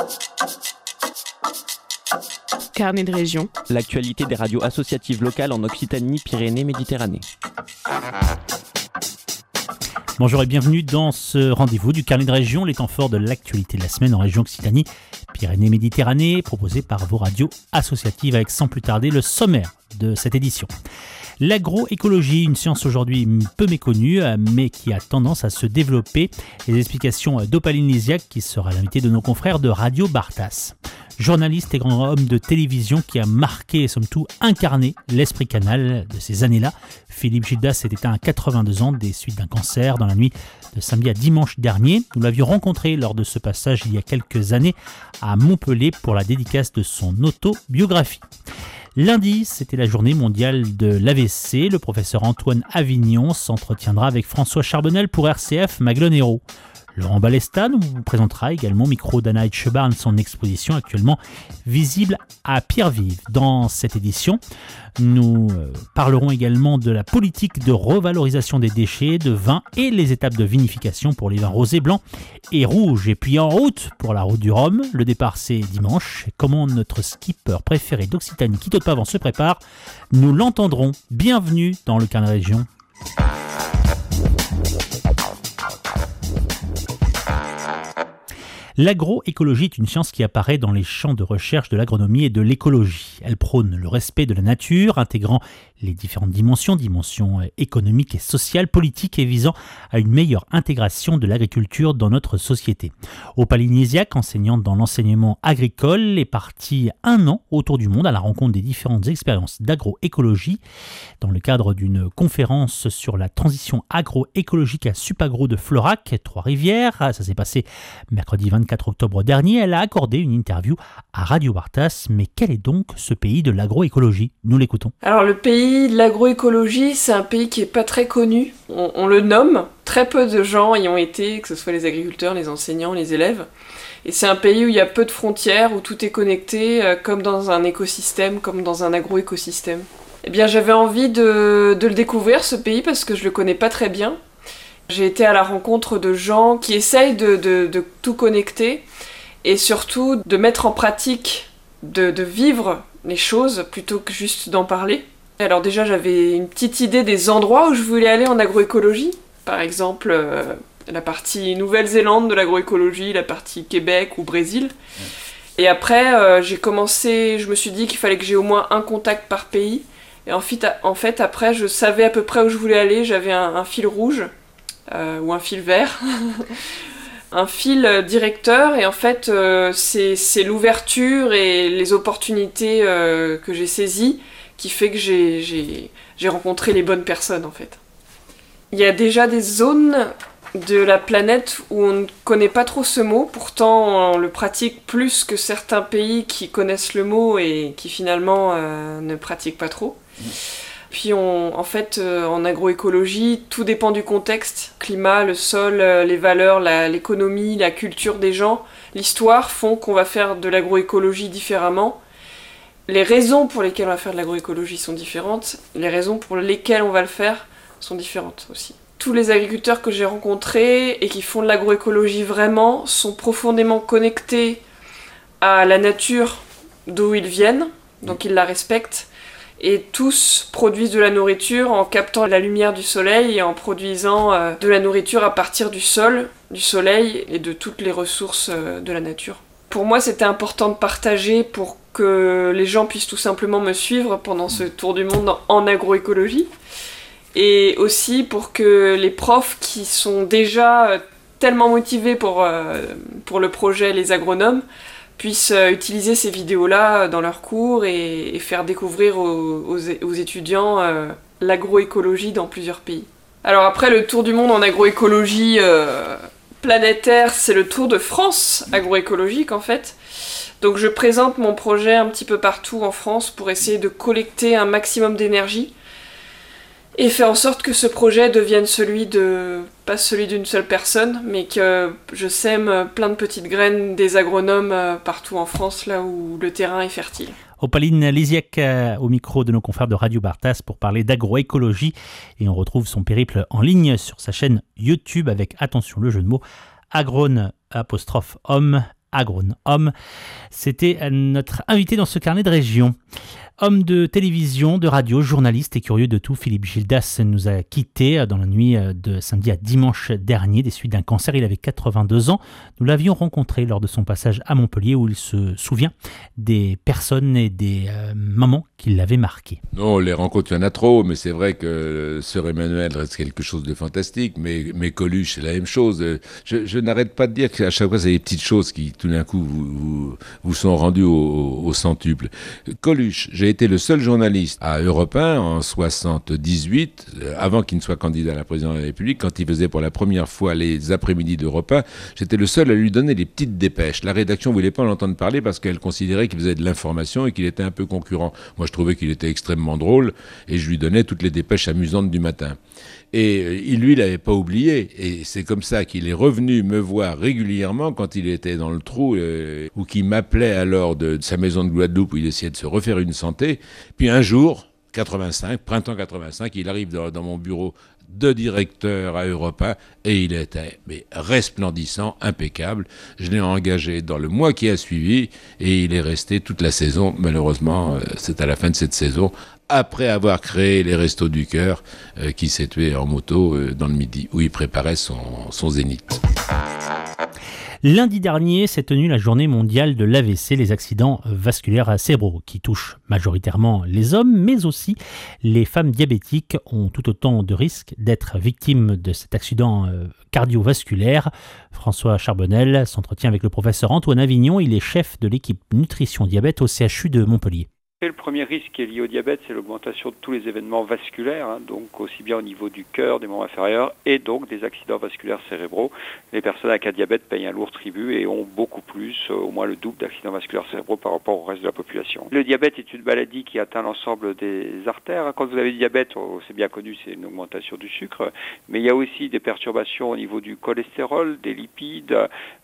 Carnet de région. L'actualité des radios associatives locales en Occitanie, Pyrénées, Méditerranée. Bonjour et bienvenue dans ce rendez-vous du Carnet de région, les temps forts de l'actualité de la semaine en région Occitanie, Pyrénées, Méditerranée, proposé par vos radios associatives avec sans plus tarder le sommaire de cette édition. L'agroécologie, une science aujourd'hui peu méconnue, mais qui a tendance à se développer. Les explications d'Opaline Lisiac, qui sera l'invité de nos confrères de Radio Bartas. Journaliste et grand homme de télévision qui a marqué et somme toute incarné l'esprit canal de ces années-là. Philippe Gildas est éteint à 82 ans des suites d'un cancer dans la nuit de samedi à dimanche dernier. Nous l'avions rencontré lors de ce passage il y a quelques années à Montpellier pour la dédicace de son autobiographie. Lundi, c'était la journée mondiale de l'AVC. Le professeur Antoine Avignon s'entretiendra avec François Charbonnel pour RCF Maglone Héros. Laurent Balesta nous présentera également au micro d'Anna Etchebarn son exposition actuellement visible à Pierre-Vive. Dans cette édition, nous parlerons également de la politique de revalorisation des déchets de vin et les étapes de vinification pour les vins rosés, blancs et rouges. Et puis en route pour la route du Rhum, le départ c'est dimanche. Comment notre skipper préféré d'Occitanie, Quito de Pavan, se prépare, nous l'entendrons. Bienvenue dans le Carnet de région. L'agroécologie est une science qui apparaît dans les champs de recherche de l'agronomie et de l'écologie. Elle prône le respect de la nature, intégrant les différentes dimensions économiques et sociales, politiques et visant à une meilleure intégration de l'agriculture dans notre société. Opaline Lisiac, enseignante dans l'enseignement agricole, est partie 1 an autour du monde à la rencontre des différentes expériences d'agroécologie dans le cadre d'une conférence sur la transition agroécologique à Supagro de Florac, Trois-Rivières. Ça s'est passé mercredi 24 octobre dernier. Elle a accordé une interview à Radio Bartas. Mais quel est donc ce pays de l'agroécologie ? Nous l'écoutons. Alors le pays de l'agroécologie, c'est un pays qui est pas très connu. On le nomme, très peu de gens y ont été, que ce soit les agriculteurs, les enseignants, les élèves. Et c'est un pays où il y a peu de frontières, où tout est connecté, comme dans un écosystème, comme dans un agroécosystème. Eh bien j'avais envie de le découvrir, ce pays, parce que je le connais pas très bien. J'ai été à la rencontre de gens qui essayent de tout connecter et surtout de mettre en pratique, de vivre les choses plutôt que juste d'en parler. Alors déjà, j'avais une petite idée des endroits où je voulais aller en agroécologie. Par exemple, la partie Nouvelle-Zélande de l'agroécologie, la partie Québec ou Brésil. Et après, je me suis dit qu'il fallait que j'ai au moins un contact par pays. Et en fait, après, je savais à peu près où je voulais aller. J'avais un fil rouge. Ou un fil vert, un fil directeur, et en fait c'est l'ouverture et les opportunités que j'ai saisies qui fait que j'ai rencontré les bonnes personnes en fait. Il y a déjà des zones de la planète où on ne connaît pas trop ce mot, pourtant on le pratique plus que certains pays qui connaissent le mot et qui finalement ne pratiquent pas trop. Puis en agroécologie, tout dépend du contexte. Le climat, le sol, les valeurs, l'économie, la culture des gens, l'histoire font qu'on va faire de l'agroécologie différemment. Les raisons pour lesquelles on va faire de l'agroécologie sont différentes. Les raisons pour lesquelles on va le faire sont différentes aussi. Tous les agriculteurs que j'ai rencontrés et qui font de l'agroécologie vraiment sont profondément connectés à la nature d'où ils viennent, donc ils la respectent. Et tous produisent de la nourriture en captant la lumière du soleil et en produisant de la nourriture à partir du sol, du soleil et de toutes les ressources de la nature. Pour moi, c'était important de partager pour que les gens puissent tout simplement me suivre pendant ce tour du monde en agroécologie. Et aussi pour que les profs qui sont déjà tellement motivés pour le projet Les Agronomes puissent utiliser ces vidéos-là dans leurs cours et faire découvrir aux étudiants l'agroécologie dans plusieurs pays. Alors après, le tour du monde en agroécologie planétaire, c'est le Tour de France agroécologique en fait. Donc je présente mon projet un petit peu partout en France pour essayer de collecter un maximum d'énergie et faire en sorte que ce projet devienne pas celui d'une seule personne, mais que je sème plein de petites graines des agronomes partout en France, là où le terrain est fertile. Opaline Lisiac au micro de nos confrères de Radio Bartas pour parler d'agroécologie, et on retrouve son périple en ligne sur sa chaîne YouTube avec, attention le jeu de mots, agrone 'homme agronome. C'était notre invité dans ce carnet de région. Homme de télévision, de radio, journaliste et curieux de tout, Philippe Gildas nous a quittés dans la nuit de samedi à dimanche dernier des suites d'un cancer. Il avait 82 ans. Nous l'avions rencontré lors de son passage à Montpellier où il se souvient des personnes et des moments qui l'avaient marqué. Non, les rencontres, il y en a trop, mais c'est vrai que Sœur Emmanuel reste quelque chose de fantastique, mais Coluche, c'est la même chose. Je n'arrête pas de dire qu'à chaque fois, c'est des petites choses qui, tout d'un coup, vous sont rendues au centuple. Coluche, j'ai été le seul journaliste à Europe 1 en 78, avant qu'il ne soit candidat à la présidence de la République, quand il faisait pour la première fois les après-midi d'Europe 1, j'étais le seul à lui donner les petites dépêches. La rédaction ne voulait pas l'entendre parler parce qu'elle considérait qu'il faisait de l'information et qu'il était un peu concurrent. Moi, je trouvais qu'il était extrêmement drôle et je lui donnais toutes les dépêches amusantes du matin. Et lui, il l'avait pas oublié. Et c'est comme ça qu'il est revenu me voir régulièrement quand il était dans le trou ou qu'il m'appelait alors de sa maison de Guadeloupe où il essayait de se refaire une santé. Puis un jour, 85, printemps 85, il arrive dans mon bureau de directeur à Europe 1 et il était resplendissant, impeccable. Je l'ai engagé dans le mois qui a suivi et il est resté toute la saison. Malheureusement, c'est à la fin de cette saison, après avoir créé les Restos du Cœur, qui s'est tué en moto dans le Midi, où il préparait son zénith. Lundi dernier s'est tenue la journée mondiale de l'AVC, les accidents vasculaires cérébraux, qui touchent majoritairement les hommes, mais aussi les femmes diabétiques ont tout autant de risques d'être victimes de cet accident cardiovasculaire. François Charbonnel s'entretient avec le professeur Antoine Avignon, il est chef de l'équipe nutrition diabète au CHU de Montpellier. Le premier risque qui est lié au diabète, c'est l'augmentation de tous les événements vasculaires, donc aussi bien au niveau du cœur, des membres inférieurs, et donc des accidents vasculaires cérébraux. Les personnes avec un diabète payent un lourd tribut et ont beaucoup plus, au moins le double d'accidents vasculaires cérébraux par rapport au reste de la population. Le diabète est une maladie qui atteint l'ensemble des artères. Quand vous avez du diabète, c'est bien connu, c'est une augmentation du sucre, mais il y a aussi des perturbations au niveau du cholestérol, des lipides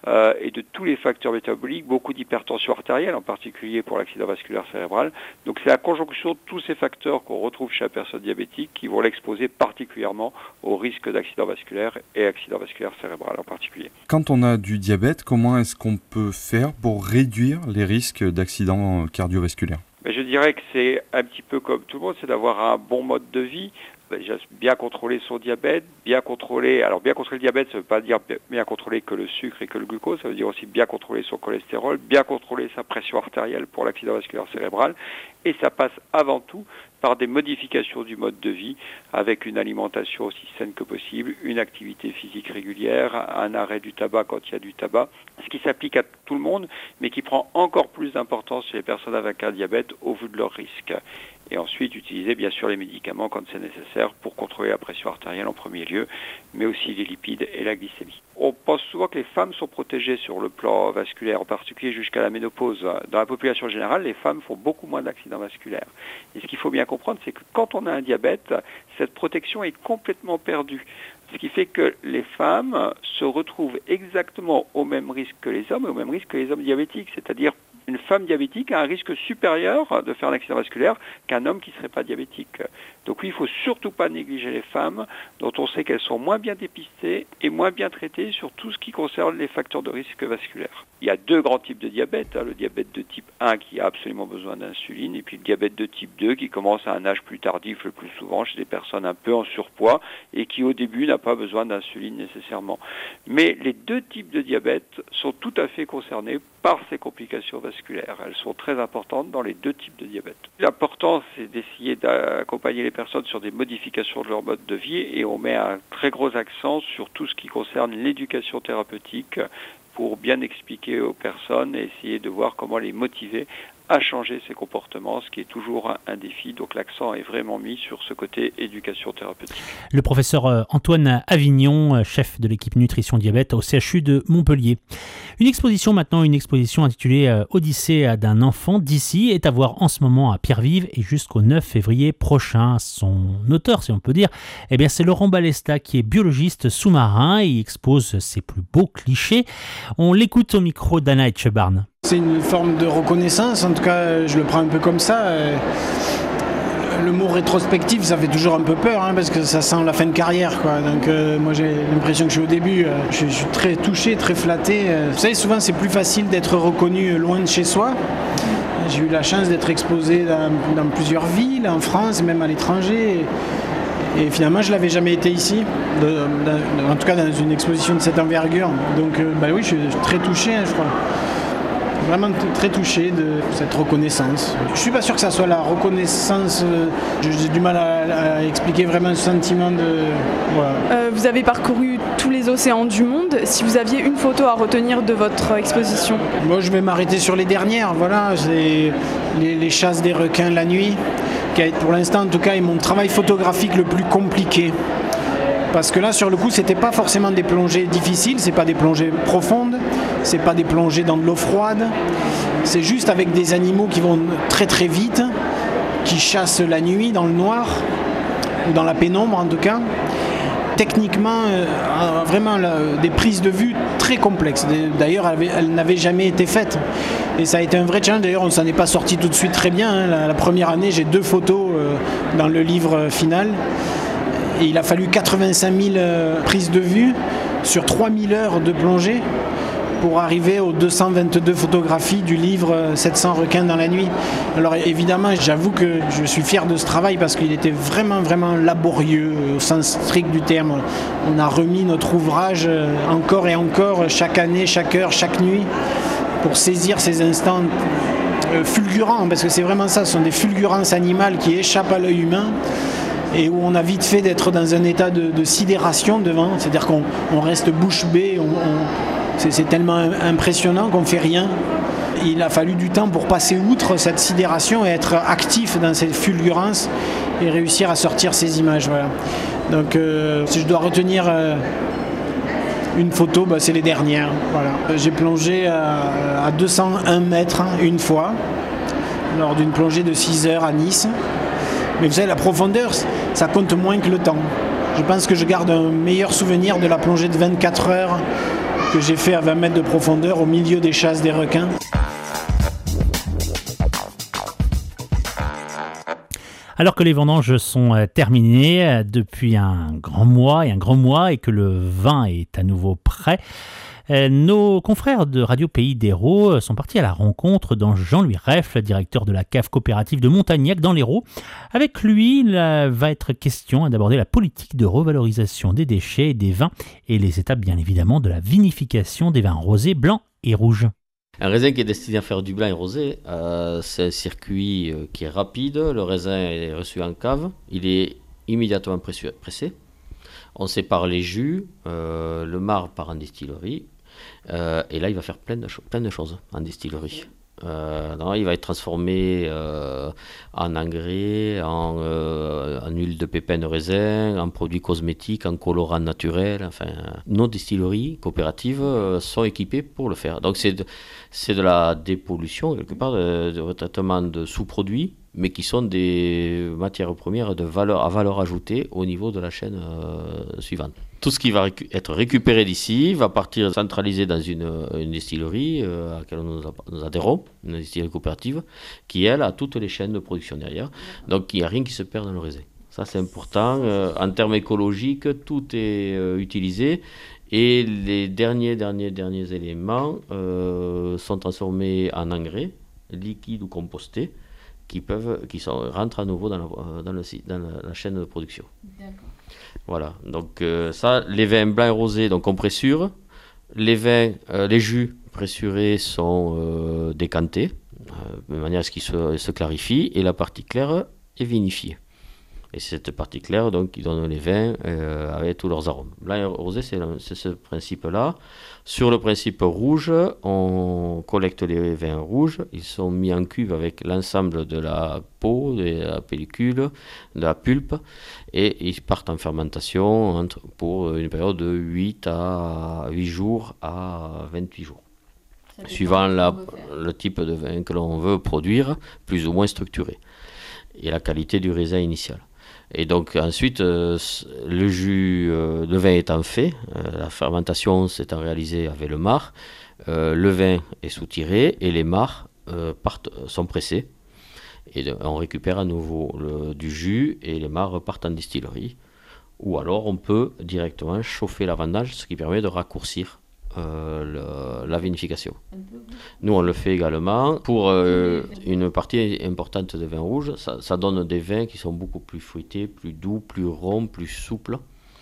et de tous les facteurs métaboliques, beaucoup d'hypertension artérielle, en particulier pour l'accident vasculaire cérébral. Donc c'est la conjonction de tous ces facteurs qu'on retrouve chez la personne diabétique qui vont l'exposer particulièrement au risque d'accident vasculaire et accident vasculaire cérébral en particulier. Quand on a du diabète, comment est-ce qu'on peut faire pour réduire les risques d'accidents cardiovasculaires ? Je dirais que c'est un petit peu comme tout le monde, c'est d'avoir un bon mode de vie. Déjà, bien contrôler son diabète, bien contrôler le diabète, ça ne veut pas dire bien contrôler que le sucre et que le glucose, ça veut dire aussi bien contrôler son cholestérol, bien contrôler sa pression artérielle pour l'accident vasculaire cérébral, et ça passe avant tout par des modifications du mode de vie, avec une alimentation aussi saine que possible, une activité physique régulière, un arrêt du tabac quand il y a du tabac, ce qui s'applique à tout le monde, mais qui prend encore plus d'importance chez les personnes avec un diabète au vu de leur risque. Et ensuite, utiliser bien sûr les médicaments quand c'est nécessaire pour contrôler la pression artérielle en premier lieu, mais aussi les lipides et la glycémie. On pense souvent que les femmes sont protégées sur le plan vasculaire, en particulier jusqu'à la ménopause. Dans la population générale, les femmes font beaucoup moins d'accidents vasculaires. Et ce qu'il faut bien comprendre, c'est que quand on a un diabète, cette protection est complètement perdue. Ce qui fait que les femmes se retrouvent exactement au même risque que les hommes et au même risque que les hommes diabétiques, c'est-à-dire une femme diabétique a un risque supérieur de faire un accident vasculaire qu'un homme qui ne serait pas diabétique. Donc oui, il ne faut surtout pas négliger les femmes dont on sait qu'elles sont moins bien dépistées et moins bien traitées sur tout ce qui concerne les facteurs de risque vasculaire. Il y a deux grands types de diabète, le diabète de type 1 qui a absolument besoin d'insuline et puis le diabète de type 2 qui commence à un âge plus tardif le plus souvent chez des personnes un peu en surpoids et qui au début n'a pas besoin d'insuline nécessairement. Mais les deux types de diabète sont tout à fait concernés par ces complications vasculaires. Elles sont très importantes dans les deux types de diabète. L'important, c'est d'essayer d'accompagner les personnes sur des modifications de leur mode de vie et on met un très gros accent sur tout ce qui concerne l'éducation thérapeutique pour bien expliquer aux personnes et essayer de voir comment les motiver à changer ses comportements, ce qui est toujours un défi. Donc l'accent est vraiment mis sur ce côté éducation thérapeutique. Le professeur Antoine Avignon, chef de l'équipe nutrition diabète au CHU de Montpellier. Une exposition intitulée Odyssée d'un enfant d'ici est à voir en ce moment à Pierre-Vive et jusqu'au 9 février prochain. Son auteur, si on peut dire, c'est Laurent Balesta qui est biologiste sous-marin et expose ses plus beaux clichés. On l'écoute au micro d'Anna Etchebarn. C'est une forme de reconnaissance, en tout cas je le prends un peu comme ça. Le mot rétrospective, ça fait toujours un peu peur, parce que ça sent la fin de carrière, quoi. Donc moi j'ai l'impression que je suis au début, je suis très touché, très flatté. Vous savez, souvent c'est plus facile d'être reconnu loin de chez soi. J'ai eu la chance d'être exposé dans plusieurs villes, en France, même à l'étranger. Et finalement, je ne l'avais jamais été ici, en tout cas dans une exposition de cette envergure. Donc oui, je suis très touché, je crois. Vraiment très touché de cette reconnaissance. Je ne suis pas sûr que ça soit la reconnaissance, j'ai du mal à expliquer vraiment ce sentiment de... Voilà. Vous avez parcouru tous les océans du monde. Si vous aviez une photo à retenir de votre exposition? Moi, je vais m'arrêter sur les dernières. Voilà, c'est les chasses des requins la nuit, qui pour l'instant, en tout cas, est mon travail photographique le plus compliqué. Parce que là, sur le coup, c'était pas forcément des plongées difficiles, c'est pas des plongées profondes, c'est pas des plongées dans de l'eau froide, c'est juste avec des animaux qui vont très très vite, qui chassent la nuit dans le noir, ou dans la pénombre en tout cas. Techniquement, vraiment des prises de vue très complexes. D'ailleurs, elles n'avaient jamais été faites. Et ça a été un vrai challenge. D'ailleurs, on ne s'en est pas sorti tout de suite très bien. La première année, j'ai 2 photos dans le livre final. Et il a fallu 85 000 prises de vue sur 3000 heures de plongée pour arriver aux 222 photographies du livre 700 requins dans la nuit. Alors évidemment, j'avoue que je suis fier de ce travail parce qu'il était vraiment, vraiment laborieux au sens strict du terme. On a remis notre ouvrage encore et encore, chaque année, chaque heure, chaque nuit, pour saisir ces instants fulgurants, parce que c'est vraiment ça, ce sont des fulgurances animales qui échappent à l'œil humain et où on a vite fait d'être dans un état de sidération devant, c'est-à-dire qu'on reste bouche bée, c'est tellement impressionnant qu'on ne fait rien. Il a fallu du temps pour passer outre cette sidération et être actif dans cette fulgurance et réussir à sortir ces images. Voilà. Donc si je dois retenir une photo, c'est les dernières. Voilà. J'ai plongé à 201 mètres une fois, lors d'une plongée de 6 heures à Nice. Mais vous savez, la profondeur, ça compte moins que le temps. Je pense que je garde un meilleur souvenir de la plongée de 24 heures que j'ai fait à 20 mètres de profondeur au milieu des chasses des requins. Alors que les vendanges sont terminées depuis un grand mois et que le vin est à nouveau prêt, nos confrères de Radio Pays d'Hérault sont partis à la rencontre de Jean-Louis Reffle, directeur de la cave coopérative de Montagnac dans l'Hérault. Avec lui, il va être question d'aborder la politique de revalorisation des déchets et des vins et les étapes bien évidemment de la vinification des vins rosés, blancs et rouges. Un raisin qui est destiné à faire du blanc et rosé, c'est un circuit qui est rapide. Le raisin est reçu en cave, il est immédiatement pressé. On sépare les jus, le marc part en distillerie. Et là, il va faire plein de choses en distillerie. Il va être transformé en engrais, en huile de pépins de raisin, en produits cosmétiques, en colorants naturels. Enfin, nos distilleries coopératives sont équipées pour le faire. Donc c'est de la dépollution, quelque part, de retraitement de sous-produits, mais qui sont des matières premières à valeur ajoutée au niveau de la chaîne suivante. Tout ce qui va être récupéré d'ici va partir centralisé dans une distillerie à laquelle nous adhérons, une distillerie coopérative, qui, elle, a toutes les chaînes de production derrière. Donc, il n'y a rien qui se perd dans le raisin. Ça, c'est important. En termes écologiques, tout est utilisé. Et les derniers éléments sont transformés en engrais, liquides ou compostés, qui rentrent à nouveau dans la chaîne de production. D'accord. Voilà, donc ça, les vins blancs et rosés, donc on pressure. Les jus pressurés sont décantés, de manière à ce qu'ils se clarifient, et la partie claire est vinifiée. Et c'est cette partie claire donc, qui donne les vins avec tous leurs arômes. Blanc et rosé, c'est ce principe-là. Sur le principe rouge, on collecte les vins rouges. Ils sont mis en cuve avec l'ensemble de la peau, de la pellicule, de la pulpe. Et ils partent en fermentation pour une période de 8 jours à 28 jours. Suivant le type de vin que l'on veut produire, plus ou moins structuré. Et la qualité du raisin initial. Et donc ensuite, le vin étant fait, la fermentation s'étant réalisée avec le marc, le vin est soutiré et les marcs sont pressés. Et on récupère à nouveau du jus et les mares repartent en distillerie. Ou alors on peut directement chauffer la vendange, ce qui permet de raccourcir la vinification. Nous on le fait également pour une partie importante de vin rouge. Ça donne des vins qui sont beaucoup plus fruités, plus doux, plus ronds, plus souples,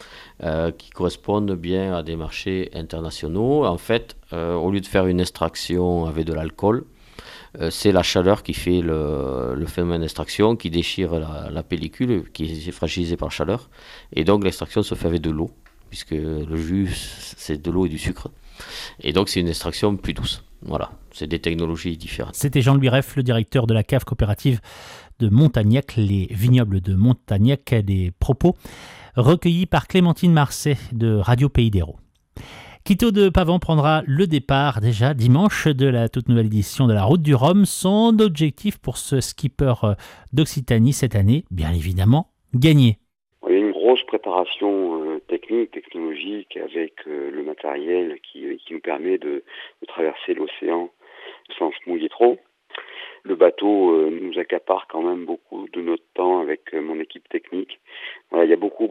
qui correspondent bien à des marchés internationaux. En fait, au lieu de faire une extraction avec de l'alcool, c'est la chaleur qui fait le phénomène d'extraction, qui déchire la pellicule, qui est fragilisée par la chaleur. Et donc l'extraction se fait avec de l'eau, puisque le jus, c'est de l'eau et du sucre. Et donc c'est une extraction plus douce. Voilà, c'est des technologies différentes. C'était Jean-Louis Reff, le directeur de la cave coopérative de Montagnac, les vignobles de Montagnac, des propos recueillis par Clémentine Marcet de Radio Pays d'Hérault. Quito de Pavan prendra le départ déjà dimanche de la toute nouvelle édition de la Route du Rhum. Son objectif pour ce skipper d'Occitanie cette année, bien évidemment, gagner. Il y a une grosse préparation technique, technologique, avec le matériel qui nous permet de traverser l'océan sans se mouiller trop. Le bateau nous accapare quand même beaucoup de notre temps avec mon équipe technique. Voilà, il y a beaucoup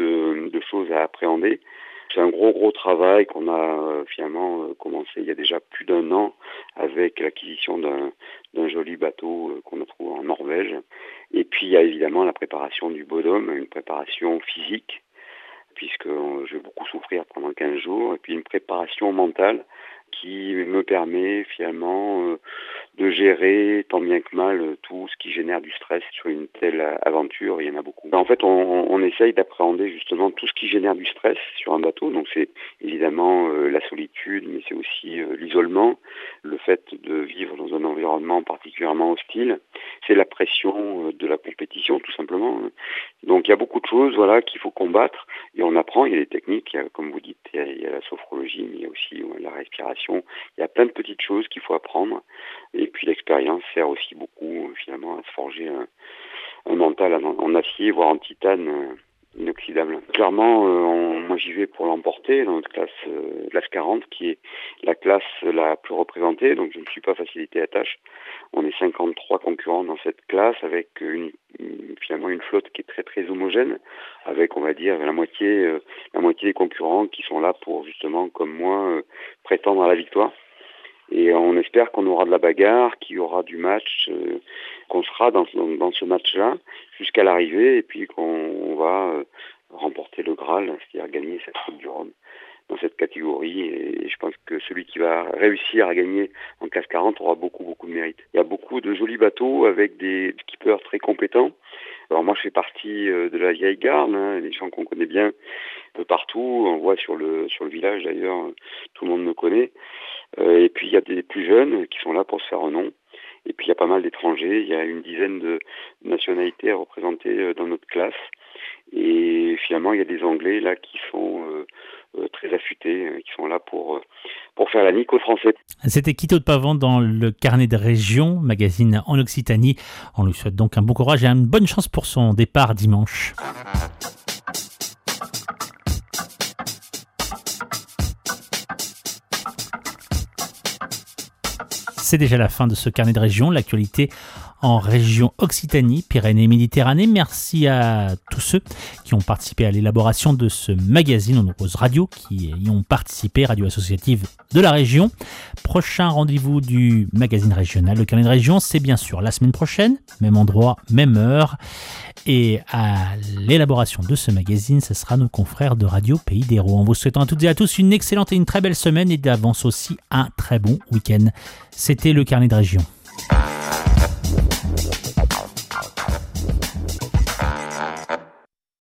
de choses à appréhender. C'est un gros travail qu'on a finalement commencé il y a déjà plus d'1 an avec l'acquisition d'un joli bateau qu'on a trouvé en Norvège. Et puis il y a évidemment la préparation du Bodum, une préparation physique, puisque je vais beaucoup souffrir pendant 15 jours, et puis une préparation mentale qui me permet finalement de gérer tant bien que mal tout ce qui génère du stress sur une telle aventure. Il y en a beaucoup. En fait, on essaye d'appréhender justement tout ce qui génère du stress sur un bateau. Donc c'est évidemment la solitude, mais c'est aussi l'isolement, le fait de vivre dans un environnement particulièrement hostile. C'est la pression de la compétition, tout simplement. Donc il y a beaucoup de choses, voilà, qu'il faut combattre, et on apprend. Il y a des techniques, il y a, comme vous dites, il y a la sophrologie, mais il y a aussi la respiration. Il y a plein de petites choses qu'il faut apprendre. Et puis l'expérience sert aussi beaucoup finalement à se forger un mental en acier, voire en titane inoxydable. Clairement, moi j'y vais pour l'emporter dans notre classe 40, qui est la classe la plus représentée, donc je ne suis pas facilité la tâche. On est 53 concurrents dans cette classe, avec finalement une flotte qui est très homogène, avec on va dire la moitié des concurrents qui sont là pour justement, comme moi, prétendre à la victoire. Et on espère qu'on aura de la bagarre, qu'il y aura du match, qu'on sera dans ce match-là jusqu'à l'arrivée, et puis qu'on va remporter le Graal, c'est-à-dire gagner cette Route du Rhum dans cette catégorie. Et je pense que celui qui va réussir à gagner en classe 40 aura beaucoup de mérite. Il y a beaucoup de jolis bateaux avec des skippers très compétents. Alors moi je fais partie de la vieille garde, les gens qu'on connaît bien un peu partout. On voit sur le village d'ailleurs, tout le monde me connaît. Et puis il y a des plus jeunes qui sont là pour se faire un nom. Et puis il y a pas mal d'étrangers, il y a une dizaine de nationalités représentées dans notre classe. Et finalement il y a des Anglais là qui sont très affûtés, qui sont là pour faire la nique aux Français. C'était Quito de Pavan dans le Carnet de Région, magazine en Occitanie. On lui souhaite donc un bon courage et une bonne chance pour son départ dimanche. C'est déjà la fin de ce Carnet de Région, l'actualité en région Occitanie, Pyrénées-Méditerranée. Merci à tous ceux qui ont participé à l'élaboration de ce magazine, aux nombreuses radios qui y ont participé, radio associative de la région. Prochain rendez-vous du magazine régional, le Carnet de Région, c'est bien sûr la semaine prochaine, même endroit, même heure. Et à l'élaboration de ce magazine, ce sera nos confrères de Radio Pays d'Hérault. En vous souhaitant à toutes et à tous une excellente et une très belle semaine, et d'avance aussi un très bon week-end. C'était le Carnet de Région.